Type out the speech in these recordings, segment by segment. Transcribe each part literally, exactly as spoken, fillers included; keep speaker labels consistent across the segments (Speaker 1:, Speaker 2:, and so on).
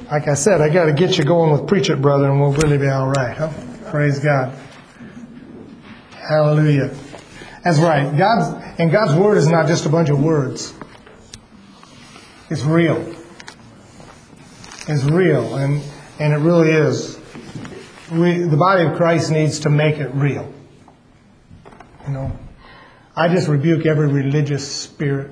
Speaker 1: like I said, I got to get you going with Preach It, brother, and we'll really be all right. Huh? Praise God. Hallelujah. That's right. God's and God's Word is not just a bunch of words. It's real. It's real, and and it really is. We, the body of Christ needs to make it real. You know, I just rebuke every religious spirit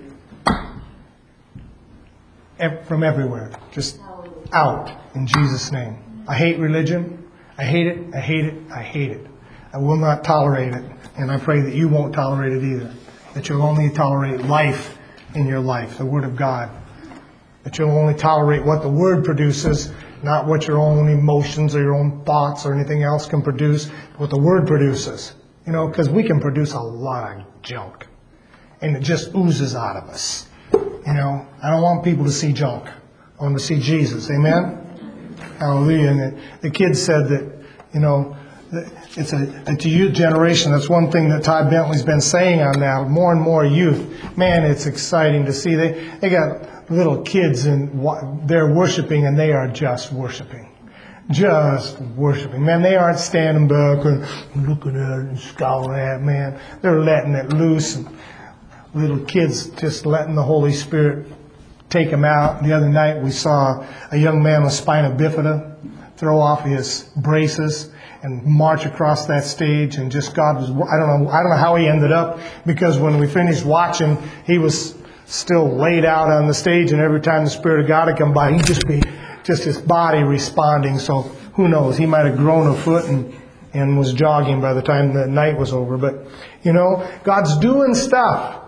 Speaker 1: from everywhere, just out in Jesus' name. I hate religion. I hate it. I hate it. I hate it. I will not tolerate it, and I pray that you won't tolerate it either. That you'll only tolerate life in your life, the Word of God. That you'll only tolerate what the Word produces, not what your own emotions or your own thoughts or anything else can produce, what the Word produces. You know, because we can produce a lot of junk, and it just oozes out of us. You know, I don't want people to see junk. I want them to see Jesus. Amen? Hallelujah. And the, the kids said that, you know, it's a, it's a youth generation. That's one thing that Todd Bentley's been saying on that. More and more youth. Man, it's exciting to see. They, they got little kids and they're worshiping, and they are just worshiping. Just worshiping. Man, they aren't standing back and looking at it and scowling at it, man. They're letting it loose. And little kids just letting the Holy Spirit take them out. The other night we saw a young man with spina bifida throw off his braces and march across that stage, and just God was, I don't know, I don't know how he ended up, because when we finished watching, he was still laid out on the stage, and every time the Spirit of God would come by, he'd just be, just his body responding. So who knows, he might have grown a foot and, and was jogging by the time the night was over. But, you know, God's doing stuff.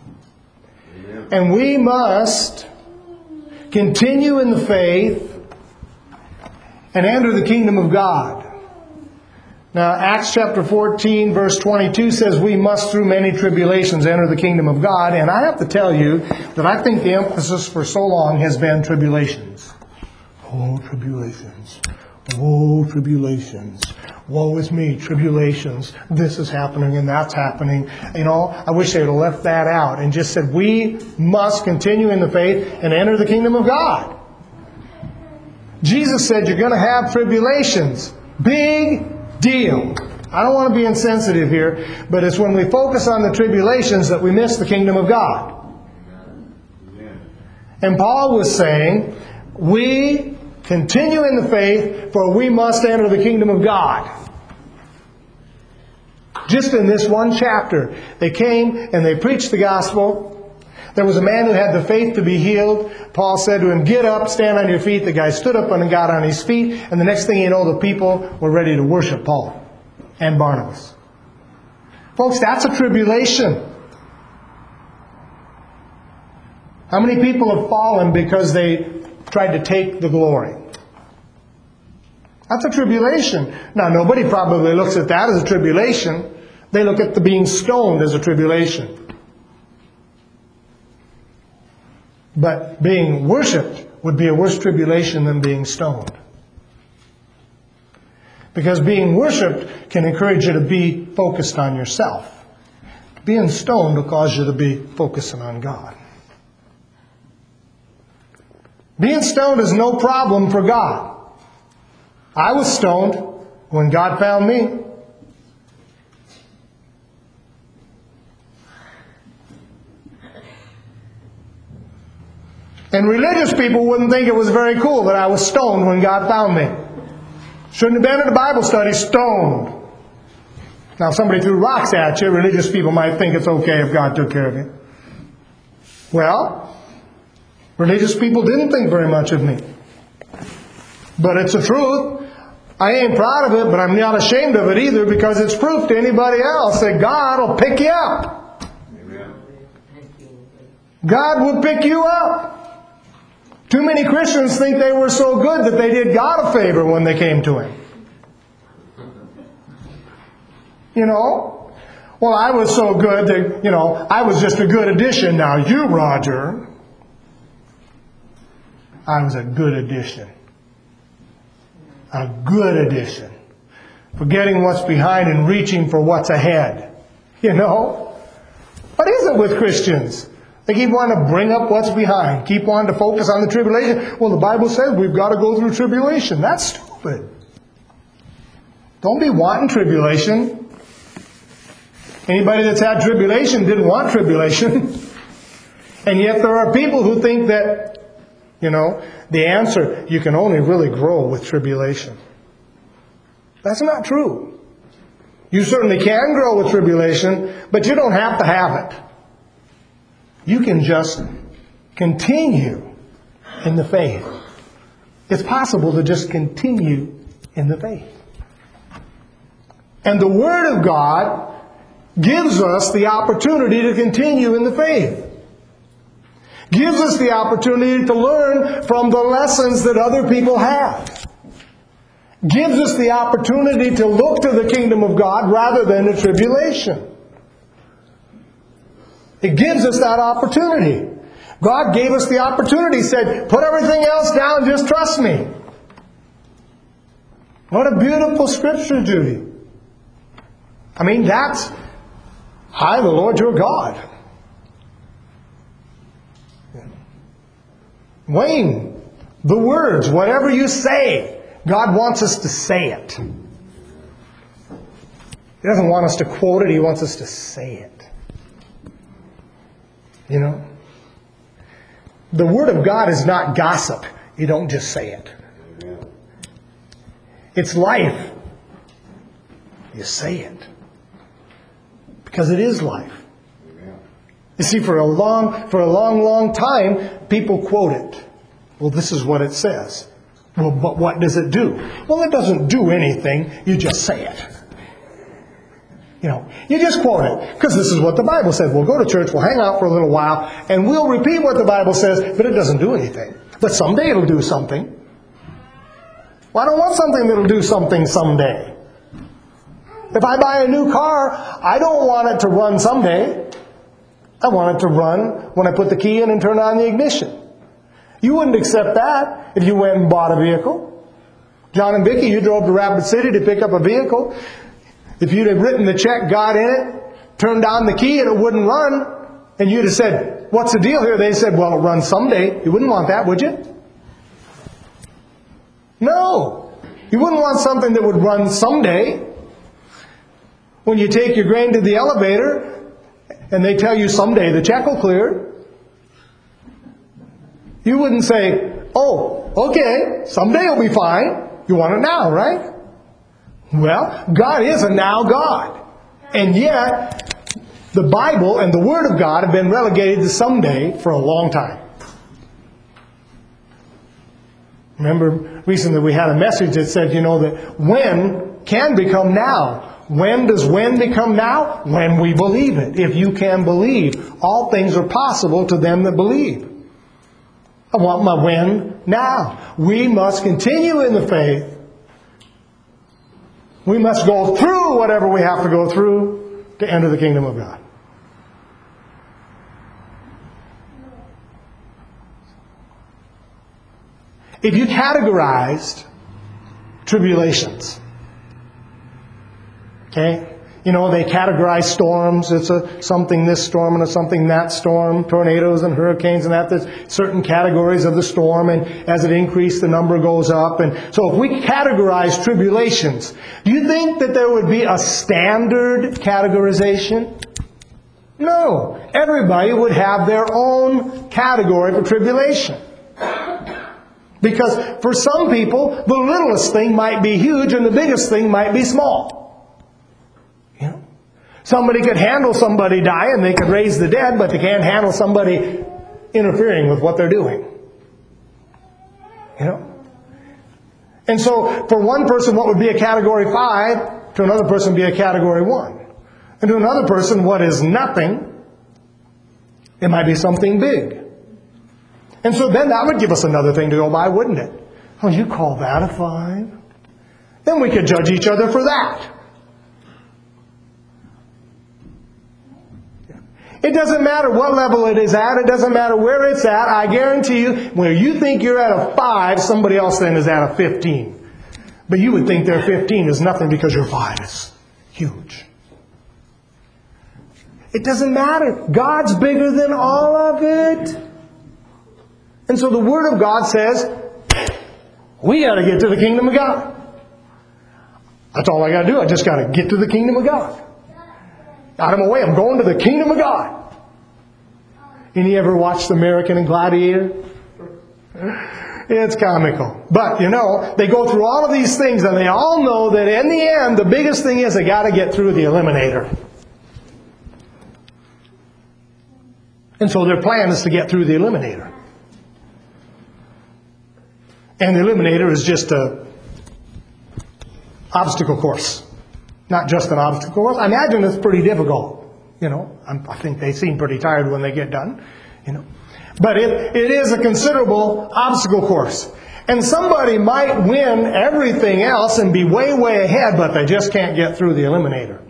Speaker 1: Amen. And we must continue in the faith and enter the kingdom of God. Now, Acts chapter fourteen, verse twenty-two says we must through many tribulations enter the kingdom of God. And I have to tell you that I think the emphasis for so long has been tribulations. Oh, tribulations. Oh, tribulations. Woe is me, tribulations. This is happening and that's happening. You know, I wish they would have left that out and just said we must continue in the faith and enter the kingdom of God. Jesus said you're going to have tribulations. Big deal. I don't want to be insensitive here, but it's when we focus on the tribulations that we miss the kingdom of God. And Paul was saying, we continue in the faith, for we must enter the kingdom of God. Just in this one chapter, they came and they preached the gospel. There was a man who had the faith to be healed. Paul said to him, get up, stand on your feet. The guy stood up and got on his feet. And the next thing you know, the people were ready to worship Paul and Barnabas. Folks, that's a tribulation. How many people have fallen because they tried to take the glory? That's a tribulation. Now, nobody probably looks at that as a tribulation. They look at the being stoned as a tribulation. But being worshipped would be a worse tribulation than being stoned. Because being worshipped can encourage you to be focused on yourself. Being stoned will cause you to be focusing on God. Being stoned is no problem for God. I was stoned when God found me. And religious people wouldn't think it was very cool that I was stoned when God found me. Shouldn't have been at a Bible study stoned. Now, somebody threw rocks at you. Religious people might think it's okay if God took care of you. Well, religious people didn't think very much of me. But it's the truth. I ain't proud of it, but I'm not ashamed of it either, because it's proof to anybody else that God will pick you up. Amen. God will pick you up. Too many Christians think they were so good that they did God a favor when they came to Him. You know? Well, I was so good that, you know, I was just a good addition. Now you, Roger, I was a good addition. A good addition. Forgetting what's behind and reaching for what's ahead. You know? What is it with Christians? They keep wanting to bring up what's behind. Keep wanting to focus on the tribulation. Well, the Bible says we've got to go through tribulation. That's stupid. Don't be wanting tribulation. Anybody that's had tribulation didn't want tribulation. And yet there are people who think that, you know, the answer, you can only really grow with tribulation. That's not true. You certainly can grow with tribulation, but you don't have to have it. You can just continue in the faith. It's possible to just continue in the faith. And the Word of God gives us the opportunity to continue in the faith. Gives us the opportunity to learn from the lessons that other people have. Gives us the opportunity to look to the kingdom of God rather than the tribulation. It gives us that opportunity. God gave us the opportunity. He said, put everything else down, just trust me. What a beautiful scripture, Judy. I mean, that's, I, the Lord your God. Wayne, the words, whatever you say, God wants us to say it. He doesn't want us to quote it, He wants us to say it. You know? The Word of God is not gossip. You don't just say it. It's life. You say it. Because it is life. You see, for a long, for a long, long time, people quote it. Well, this is what it says. Well, but what does it do? Well, it doesn't do anything. You just say it. You know, you just quote it. Because this is what the Bible says. We'll go to church, we'll hang out for a little while, and we'll repeat what the Bible says, but it doesn't do anything. But someday it'll do something. Well, I don't want something that'll do something someday. If I buy a new car, I don't want it to run someday. I want it to run when I put the key in and turn on the ignition. You wouldn't accept that if you went and bought a vehicle. John and Vicki, you drove to Rapid City to pick up a vehicle. If you'd have written the check, got in it, turned on the key and it wouldn't run, and you'd have said, what's the deal here? They said, well, it'll run someday. You wouldn't want that, would you? No. You wouldn't want something that would run someday. When you take your grain to the elevator and they tell you someday the check will clear, you wouldn't say, oh, okay, someday it'll be fine. You want it now, right? Well, God is a now God. And yet, the Bible and the Word of God have been relegated to someday for a long time. Remember, recently we had a message that said, you know, that when can become now. When does when become now? When we believe it. If you can believe, all things are possible to them that believe. I want my when now. We must continue in the faith. We must go through whatever we have to go through to enter the kingdom of God. If you categorized tribulations, okay? You know, they categorize storms. It's a something this storm and a something that storm. Tornadoes and hurricanes and that. There's certain categories of the storm. And as it increases, the number goes up. And so if we categorize tribulations, do you think that there would be a standard categorization? No. Everybody would have their own category for tribulation. Because for some people, the littlest thing might be huge and the biggest thing might be small. You know? Somebody could handle somebody dying, they could raise the dead, but they can't handle somebody interfering with what they're doing. You know? And so, for one person, what would be a category five, to another person be a category one. And to another person, what is nothing, it might be something big. And so then that would give us another thing to go by, wouldn't it? Oh, you call that a five? Then we could judge each other for that. It doesn't matter what level it is at. It doesn't matter where it's at. I guarantee you, where you think you're at a five, somebody else then is at a fifteen. But you would think their fifteen is nothing because your five is huge. It doesn't matter. God's bigger than all of it. And so the Word of God says, we got to get to the kingdom of God. That's all I got to do. I just got to get to the kingdom of God. Out of my way. I'm going to the kingdom of God. Any ever watched the American Gladiator? It's comical. But, you know, they go through all of these things and they all know that in the end, the biggest thing is they got to get through the Eliminator. And so their plan is to get through the Eliminator. And the Eliminator is just a obstacle course. Not just an obstacle course. I imagine it's pretty difficult. You know, I'm, I think they seem pretty tired when they get done. You know, but it, it is a considerable obstacle course. And somebody might win everything else and be way, way ahead, but they just can't get through the Eliminator.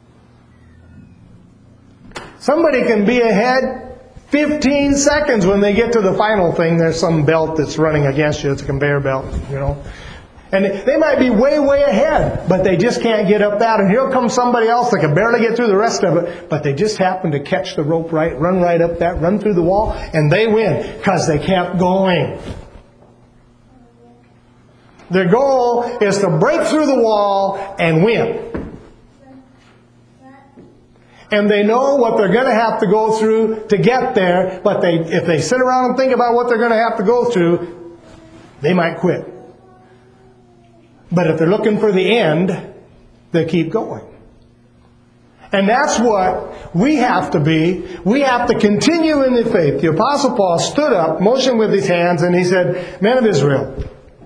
Speaker 1: Somebody can be ahead fifteen seconds when they get to the final thing. There's some belt that's running against you. It's a conveyor belt, you know. And they might be way, way ahead, but they just can't get up that. And here comes somebody else that can barely get through the rest of it, but they just happen to catch the rope right, run right up that, run through the wall, and they win because they kept going. Their goal is to break through the wall and win. And they know what they're going to have to go through to get there, but they, if they sit around and think about what they're going to have to go through, they might quit. But if they're looking for the end, they keep going. And that's what we have to be. We have to continue in the faith. The Apostle Paul stood up, motioned with his hands, and he said, Men of Israel,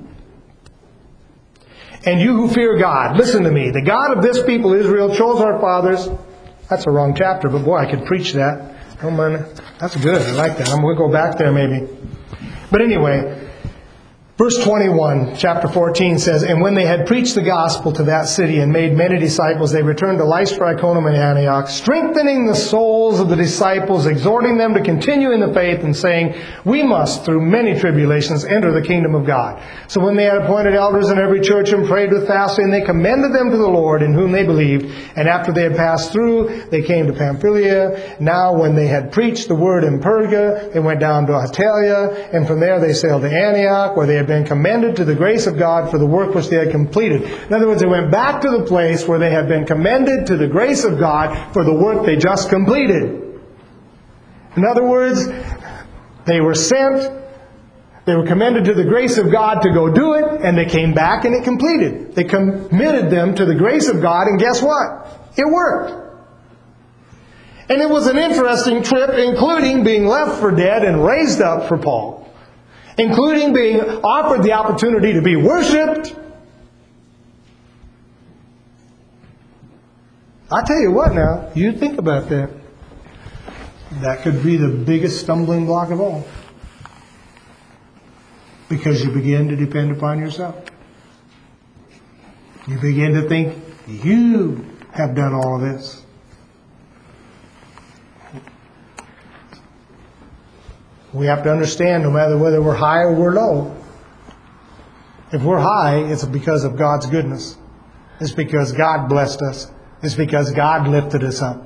Speaker 1: and you who fear God, listen to me. The God of this people, Israel, chose our fathers. That's a wrong chapter, but boy, I could preach that. Oh man, that's good. I like that. I'm going to go back there maybe. But anyway, verse twenty-one, chapter fourteen says, And when they had preached the gospel to that city and made many disciples, they returned to Lystra, Iconium, and Antioch, strengthening the souls of the disciples, exhorting them to continue in the faith, and saying, We must, through many tribulations, enter the kingdom of God. So when they had appointed elders in every church and prayed with fasting, they commended them to the Lord, in whom they believed. And after they had passed through, they came to Pamphylia. Now when they had preached the word in Perga, they went down to Attalia, and from there they sailed to Antioch, where they had been commended to the grace of God for the work which they had completed. In other words, they went back to the place where they had been commended to the grace of God for the work they just completed. In other words, they were sent, they were commended to the grace of God to go do it, and they came back and it completed. They committed them to the grace of God, and guess what? It worked. And it was an interesting trip, including being left for dead and raised up for Paul. Including being offered the opportunity to be worshipped. I tell you what now, you think about that. That could be the biggest stumbling block of all. Because you begin to depend upon yourself. You begin to think you have done all of this. We have to understand, no matter whether we're high or we're low, if we're high, it's because of God's goodness. It's because God blessed us. It's because God lifted us up.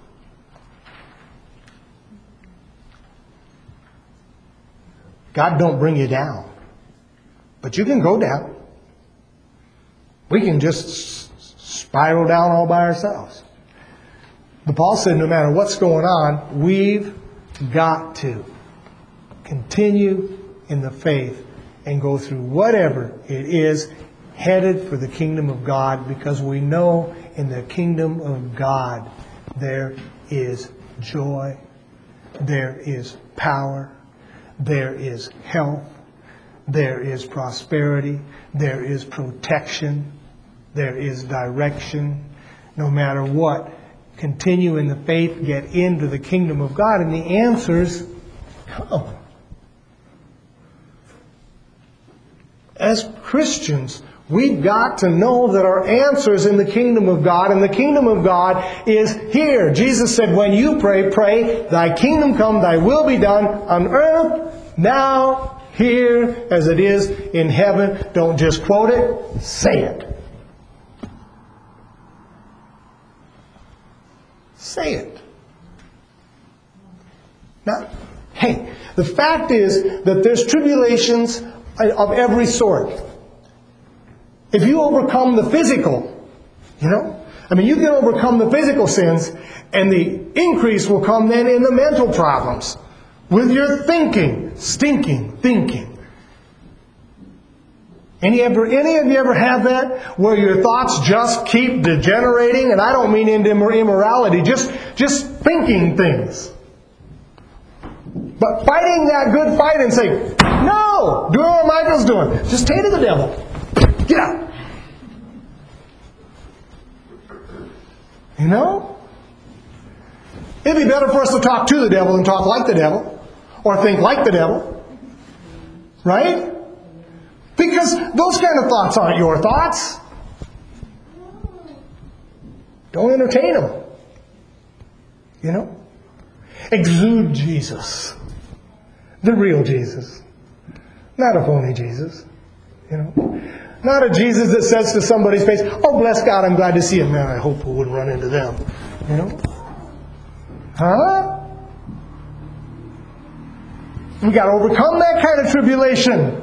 Speaker 1: God don't bring you down. But you can go down. We can just spiral down all by ourselves. But Paul said no matter what's going on, we've got to continue in the faith and go through whatever it is headed for the kingdom of God, because we know in the kingdom of God there is joy, there is power, there is health, there is prosperity, there is protection, there is direction. No matter what, continue in the faith, get into the kingdom of God, and the answers come. As Christians, we've got to know that our answer is in the kingdom of God, and the kingdom of God is here. Jesus said, when you pray, pray, Thy kingdom come, Thy will be done on earth, now, here, as it is in heaven. Don't just quote it, say it. Say it. Now, hey, the fact is that there's tribulations of every sort. If you overcome the physical, you know, I mean, you can overcome the physical sins, and the increase will come then in the mental problems with your thinking, stinking thinking. Any ever, any of you ever have that? Where your thoughts just keep degenerating? And I don't mean into immorality, just, just thinking things. But fighting that good fight and saying, no! Doing what Michael's doing. Just take to the devil. Get out. You know? It'd be better for us to talk to the devil than talk like the devil. Or think like the devil. Right? Because those kind of thoughts aren't your thoughts. Don't entertain them. You know? Exude Jesus. The real Jesus. Not a phony Jesus. You know? Not a Jesus that says to somebody's face, oh, bless God, I'm glad to see him. Man, I hope we wouldn't run into them. You know? Huh? We've got to overcome that kind of tribulation.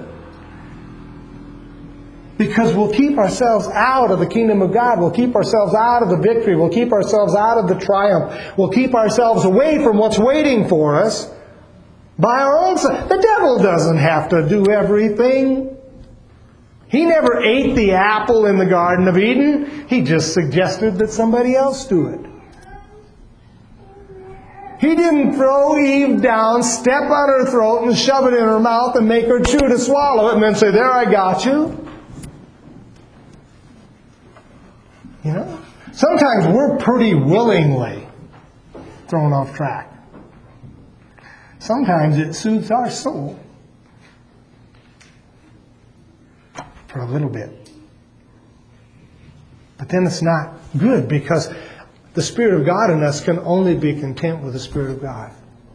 Speaker 1: Because we'll keep ourselves out of the kingdom of God. We'll keep ourselves out of the victory. We'll keep ourselves out of the triumph. We'll keep ourselves away from what's waiting for us by our own self. The devil doesn't have to do everything. He never ate the apple in the Garden of Eden. He just suggested that somebody else do it. He didn't throw Eve down, step on her throat, and shove it in her mouth and make her chew to swallow it and then say, there, I got you. You know? Sometimes we're pretty willingly thrown off track. Sometimes it soothes our soul for a little bit. But then it's not good, because the Spirit of God in us can only be content with the Spirit of God.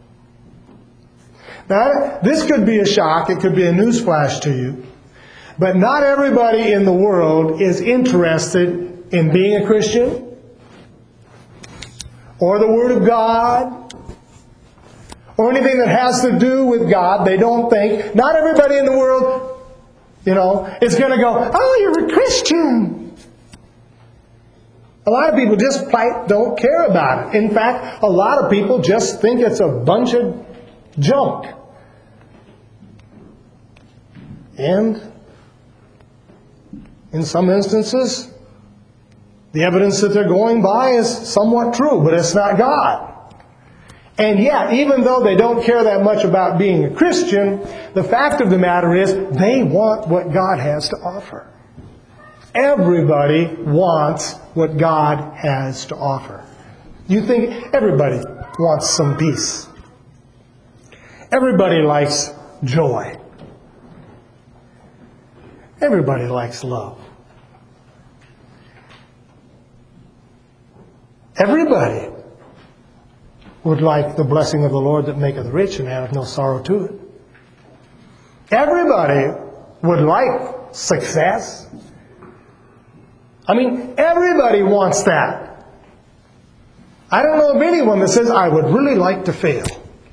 Speaker 1: Now, this could be a shock. It could be a newsflash to you. But not everybody in the world is interested in being a Christian or the Word of God or anything that has to do with God. They don't think. Not everybody in the world, you know, is going to go, oh, you're a Christian. A lot of people just don't care about it. In fact, a lot of people just think it's a bunch of junk. And in some instances, the evidence that they're going by is somewhat true, but it's not God. And yet, even though they don't care that much about being a Christian, the fact of the matter is they want what God has to offer. Everybody wants what God has to offer. You think everybody wants some peace. Everybody likes joy. Everybody likes love. Everybody would like the blessing of the Lord that maketh rich and addeth no sorrow to it. Everybody would like success. I mean, everybody wants that. I don't know of anyone that says, I would really like to fail.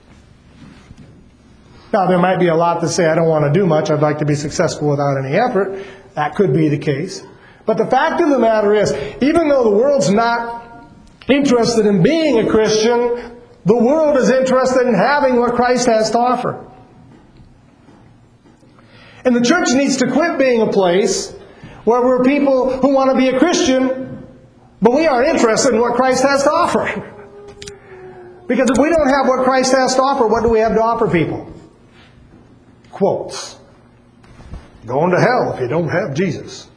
Speaker 1: Now, there might be a lot that say, I don't want to do much. I'd like to be successful without any effort. That could be the case. But the fact of the matter is, even though the world's not interested in being a Christian, the world is interested in having what Christ has to offer. And the church needs to quit being a place where we're people who want to be a Christian, but we aren't interested in what Christ has to offer. Because if we don't have what Christ has to offer, what do we have to offer people? Quotes. Going to hell if you don't have Jesus.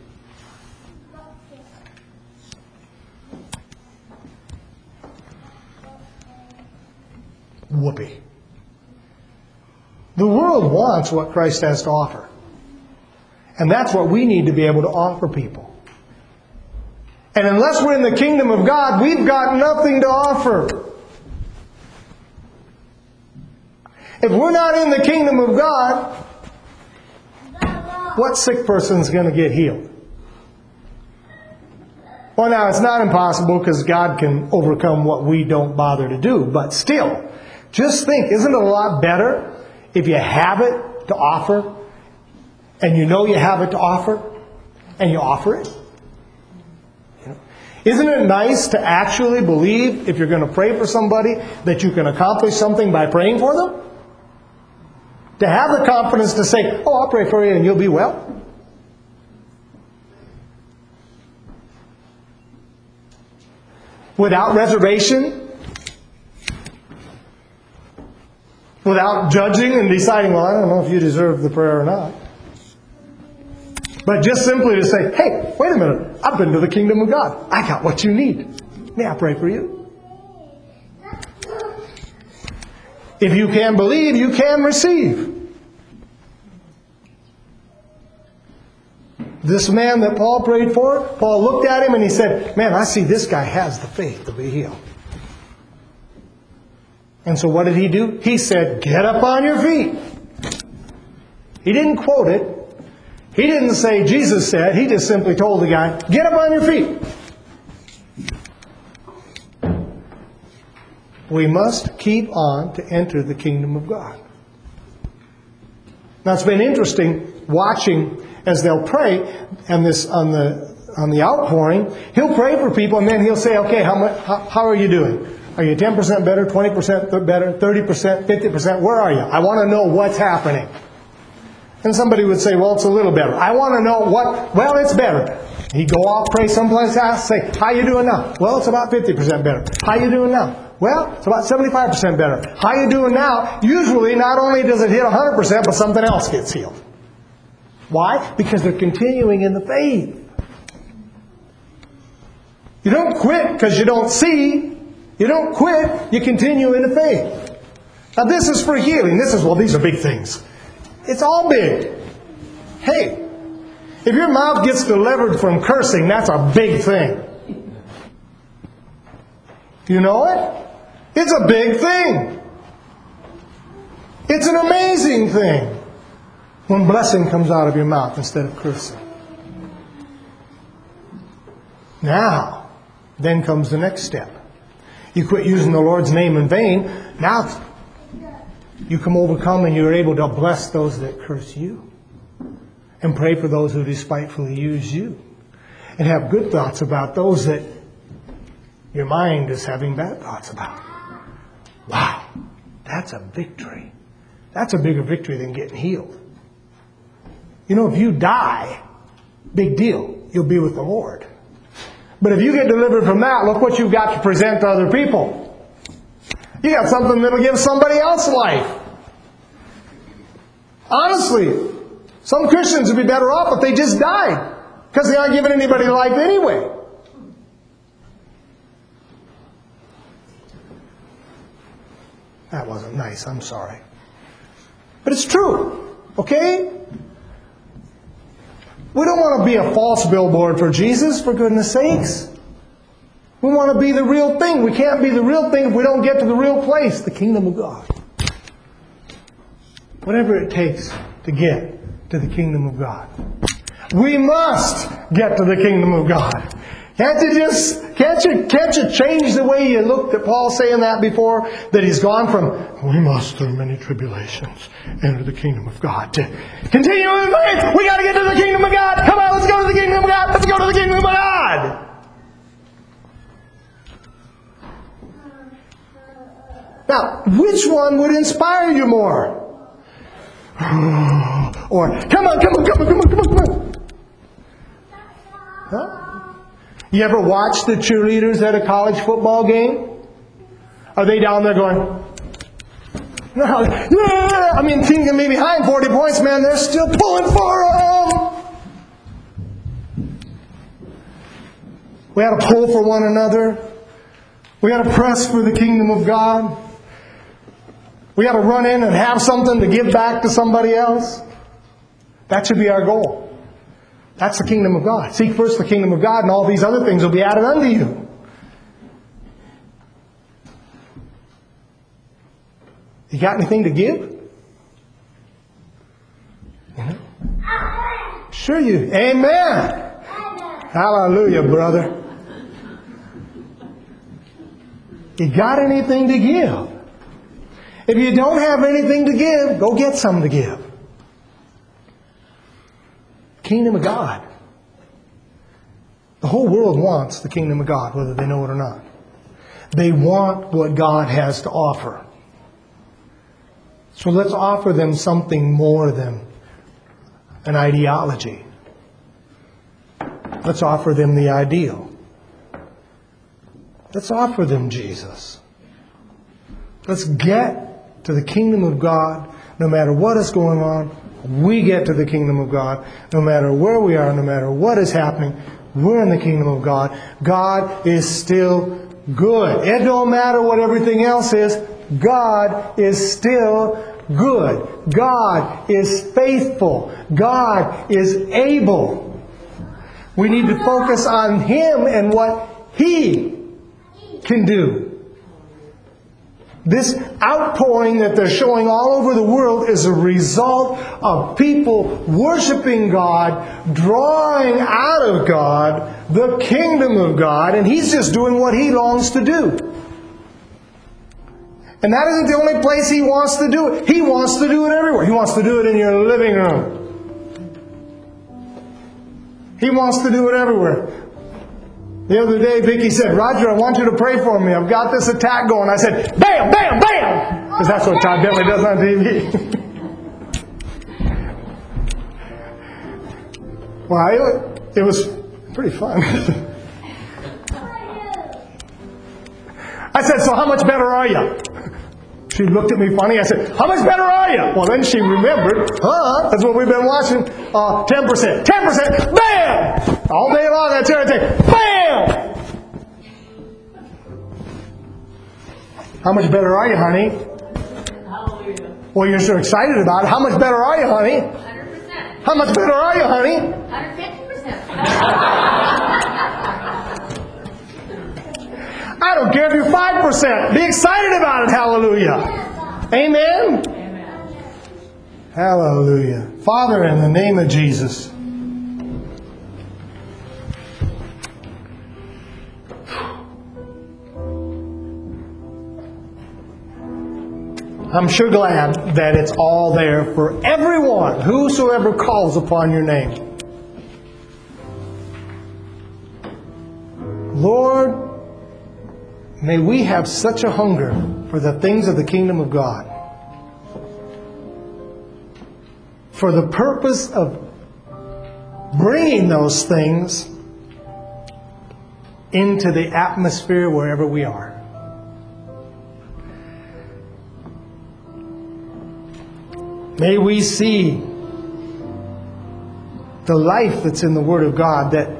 Speaker 1: Whoopee. The world wants what Christ has to offer. And that's what we need to be able to offer people. And unless we're in the kingdom of God, we've got nothing to offer. If we're not in the kingdom of God, what sick person's going to get healed? Well, now, it's not impossible because God can overcome what we don't bother to do. But still, Just think, isn't it a lot better if you have it to offer, and you know you have it to offer, and you offer it? Isn't it nice to actually believe, if you're going to pray for somebody, that you can accomplish something by praying for them? To have the confidence to say, oh, I'll pray for you and you'll be well. Without reservation. Without judging and deciding, well, I don't know if you deserve the prayer or not. But just simply to say, hey, wait a minute, I've been to the kingdom of God. I got what you need. May I pray for you? If you can believe, you can receive. This man that Paul prayed for, Paul looked at him and he said, man, I see this guy has the faith to be healed. And so what did he do? He said, get up on your feet. He didn't quote it. He didn't say Jesus said. He just simply told the guy, get up on your feet. We must keep on to enter the kingdom of God. Now it's been interesting watching as they'll pray and this on the on the outpouring. He'll pray for people and then he'll say, okay, how much? How, how are you doing? Are you ten percent better, twenty percent better, thirty percent, fifty percent? Where are you? I want to know what's happening. And somebody would say, well, it's a little better. I want to know what, well, it's better. He'd go off, pray someplace else, say, how you doing now? Well, it's about fifty percent better. How you doing now? Well, it's about seventy-five percent better. How you doing now? Usually, not only does it hit one hundred percent, but something else gets healed. Why? Because they're continuing in the faith. You don't quit because you don't see. You don't quit, you continue in the faith. Now this is for healing. This is, well, these are big things. It's all big. Hey, if your mouth gets delivered from cursing, that's a big thing. You know it? It's a big thing. It's an amazing thing when blessing comes out of your mouth instead of cursing. Now, then comes the next step. You quit using the Lord's name in vain. Now you come overcome and you're able to bless those that curse you. And pray for those who despitefully use you. And have good thoughts about those that your mind is having bad thoughts about. Wow, that's a victory. That's a bigger victory than getting healed. You know, if you die, big deal. You'll be with the Lord. But if you get delivered from that, look what you've got to present to other people. You got something that'll give somebody else life. Honestly, some Christians would be better off if they just died, because they aren't giving anybody life anyway. That wasn't nice, I'm sorry. But it's true, okay? We don't want to be a false billboard for Jesus, for goodness sakes. We want to be the real thing. We can't be the real thing if we don't get to the real place, the kingdom of God. Whatever it takes to get to the kingdom of God. We must get to the kingdom of God. Can't you just, can't you, can't you change the way you looked at Paul saying that before? That he's gone from, we must through many tribulations enter the kingdom of God, to continue in faith. We got to get to the kingdom of God. Come on, let's go to the kingdom of God. Let's go to the kingdom of God. Now, which one would inspire you more? Or, come on, come on, come on, come on, come on, come on. Huh? You ever watch the cheerleaders at a college football game? Are they down there going, no, yeah, I mean, team can be behind forty points, man, they're still pulling for them. We got to pull for one another. We got to press for the kingdom of God. We got to run in and have something to give back to somebody else. That should be our goal. That's the kingdom of God. Seek first the kingdom of God, and all these other things will be added unto you. You got anything to give? Sure you. Amen. Hallelujah, brother. You got anything to give? If you don't have anything to give, go get some to give. Kingdom of God. The whole world wants the kingdom of God, whether they know it or not. They want what God has to offer. So let's offer them something more than an ideology. Let's offer them the ideal. Let's offer them Jesus. Let's get to the kingdom of God no matter what is going on. We get to the kingdom of God no matter where we are, no matter what is happening. We're in the kingdom of God. God is still good. It don't matter what everything else is. God is still good. God is faithful. God is able. We need to focus on Him and what He can do. This outpouring that they're showing all over the world is a result of people worshiping God, drawing out of God the kingdom of God, and He's just doing what He longs to do. And that isn't the only place He wants to do it. He wants to do it everywhere. He wants to do it in your living room. He wants to do it everywhere. The other day, Vicki said, Roger, I want you to pray for me. I've got this attack going. I said, bam, bam, bam! Because that's what Todd Bentley does on T V. Well, it, it was pretty fun. I said, so how much better are you? She looked at me funny. I said, how much better are you? Well, then she remembered, huh? That's what we've been watching. Uh, ten percent. ten percent. Bam! All day long, that's her. I'd say, bam! How much better are you, honey?
Speaker 2: Hallelujah.
Speaker 1: Well, you're so excited about it. How much better are you, honey?
Speaker 2: one hundred percent.
Speaker 1: How much better are you, honey?
Speaker 2: one hundred fifty percent.
Speaker 1: I don't care if you're five percent. Be excited about it. Hallelujah. Amen?
Speaker 2: Amen.
Speaker 1: Hallelujah. Father, in the name of Jesus, I'm sure glad that it's all there for everyone, whosoever calls upon your name. Lord, may we have such a hunger for the things of the kingdom of God, for the purpose of bringing those things into the atmosphere wherever we are. May we see the life that's in the Word of God, that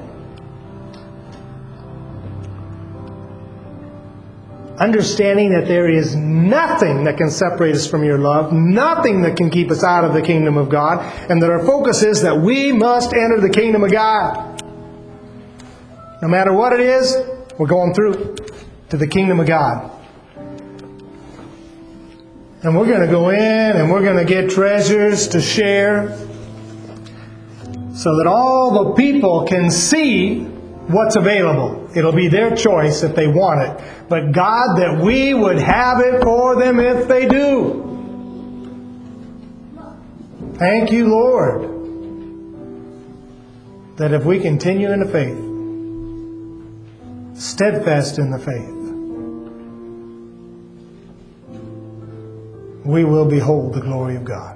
Speaker 1: understanding that there is nothing that can separate us from your love, nothing that can keep us out of the kingdom of God, and that our focus is that we must enter the kingdom of God. No matter what it is, we're going through to the kingdom of God. And we're going to go in and we're going to get treasures to share so that all the people can see what's available. It'll be their choice if they want it. But God, that we would have it for them if they do. Thank you, Lord, that if we continue in the faith, steadfast in the faith, we will behold the glory of God.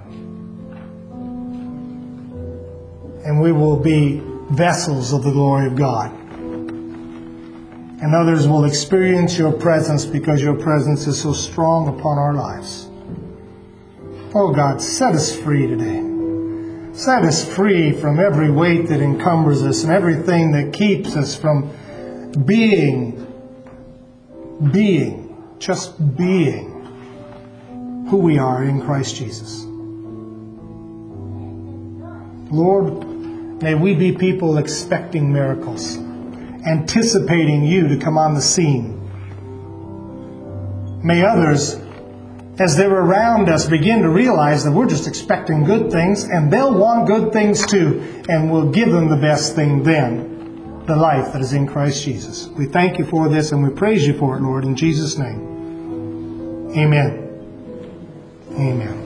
Speaker 1: And we will be vessels of the glory of God. And others will experience your presence because your presence is so strong upon our lives. Oh God, set us free today. Set us free from every weight that encumbers us and everything that keeps us from being, being, just being who we are in Christ Jesus. Lord, may we be people expecting miracles, anticipating you to come on the scene. May others, as they're around us, begin to realize that we're just expecting good things, and they'll want good things too, and we'll give them the best thing then, the life that is in Christ Jesus. We thank you for this, and we praise you for it, Lord, in Jesus' name. Amen. Amen.